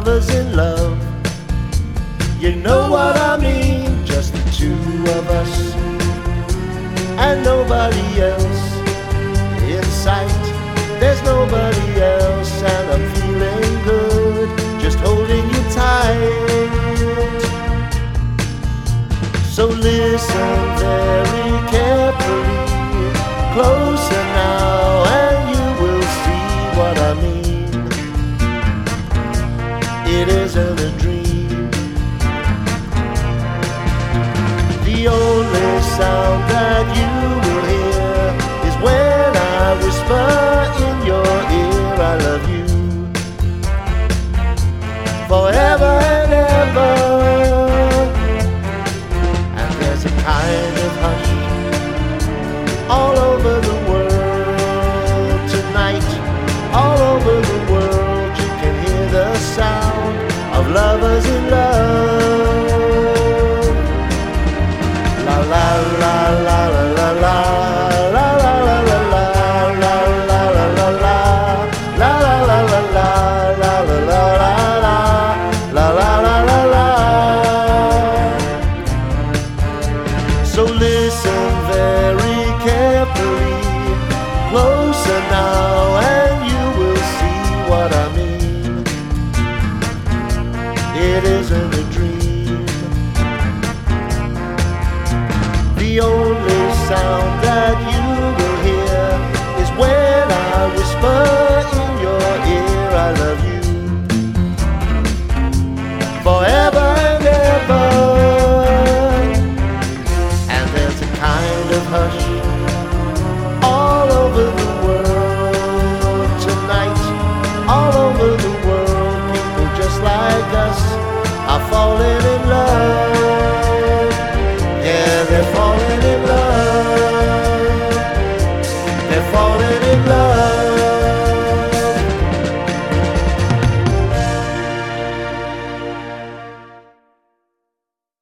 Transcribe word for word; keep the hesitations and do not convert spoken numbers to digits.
lovers in love. You know what I mean, just the two of us and nobody else in sight. There's nobody else and I'm feeling good, just holding you tight. So listen very carefully, closer now, and you will see what I mean. It isn't a dream. The only sound that you will hear is when I whisper in your ear, I love you forever and ever. And there's a kind of hush all over the world tonight. All over the world you can hear the sound of lovers in love. La la la la la la la. So listen very carefully, closer now, and you will see what I mean. It isn't a dream. The only sound that you will hear is when I whisper in your ear, I love you forever and ever. Kind of hush all over the world tonight. All over the world, people just like us are falling